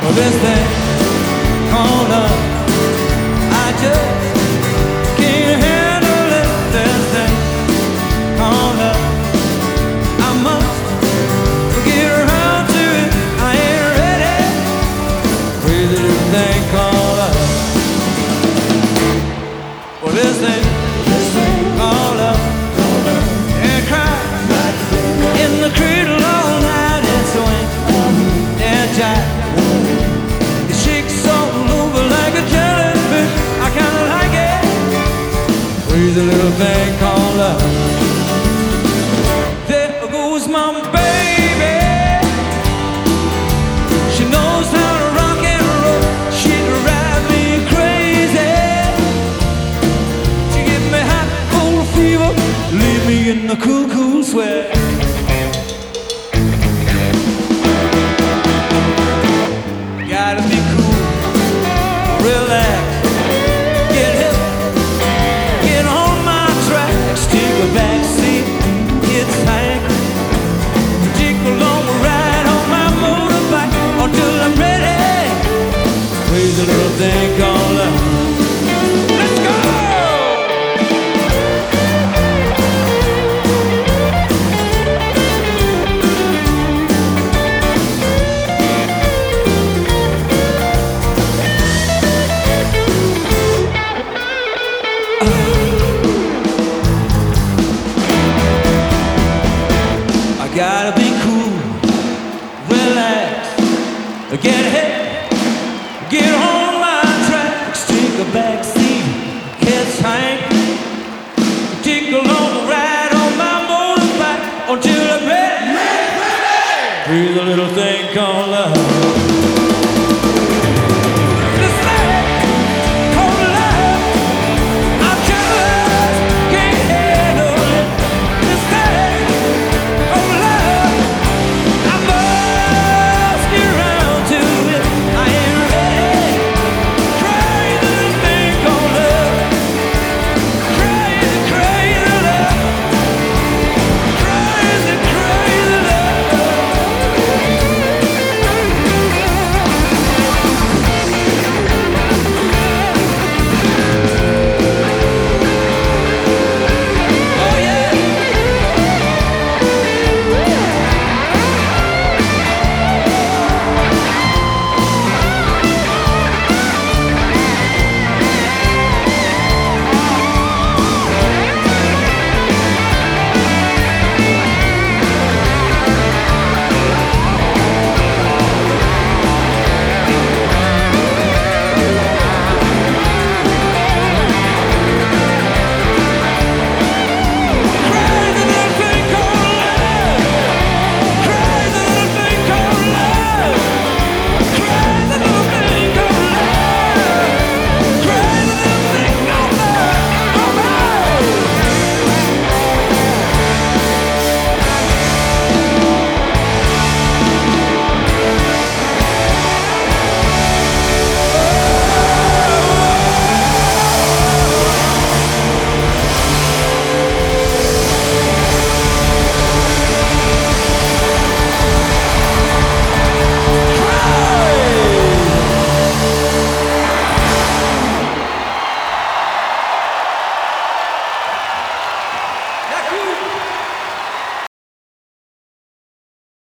this thing called love. I just can't handle it. This thing called love. I must get around to it. I ain't ready. Crazy little thing called love. Well, this thing called love. And cry in the cradle all night and swing and jive. It shakes all over like a jellyfish. I kinda like it. Crazy little thing called love. There goes my baby. She knows how to rock and roll. She drives me crazy. She gives me hot, cold fever. Leave me in the cool, cool sweat. Gotta be cool, relax, get hip, get on my tracks, take a back seat, it's Hank. Take a long ride on my motorbike until I'm ready. Crazy little thing called love. Let's go! Gotta be cool, relax, get hit, get on my tracks, take a back seat, catch Hank.